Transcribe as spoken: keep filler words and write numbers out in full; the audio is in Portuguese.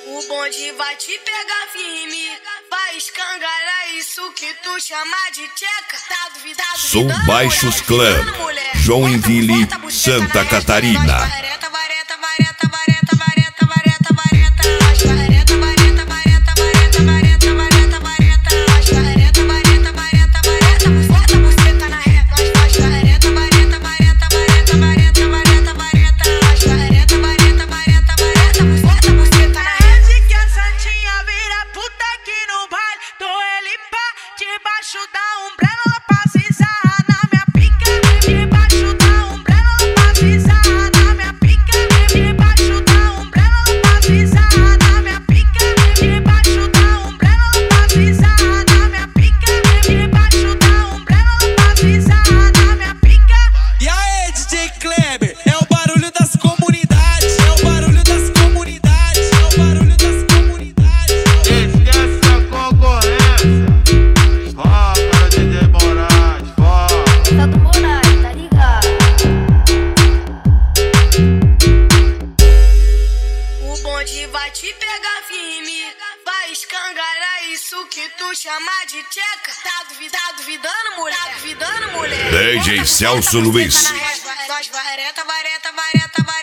O bonde vai te pegar firme, vai escangalhar isso que tu chama de tcheca. Tá duvidado, Sou Baixos Clã, Joinville, Santa Catarina. Debaixo da umbrella pra cisar na minha pica. Debaixo da umbrella pra cisar na minha pica. Debaixo da umbrella pra cisar na minha pica. Debaixo da umbrella pra cisar na minha pica. Debaixo da umbrella pra cisar na minha pica. E aí, D J Kleber, é o barulho das comunidades, é o barulho das comunidades, é o barulho das comunidades. Esquece a concorrência. Salto Moraes, tá ligado? O bonde vai te pegar firme, vai escangalhar isso que tu chama de tcheca. Tá duvidado, duvidando, mulher? Tá duvidando, mulher? D J Celso Luiz. Vareta, vareta, vareta, vareta.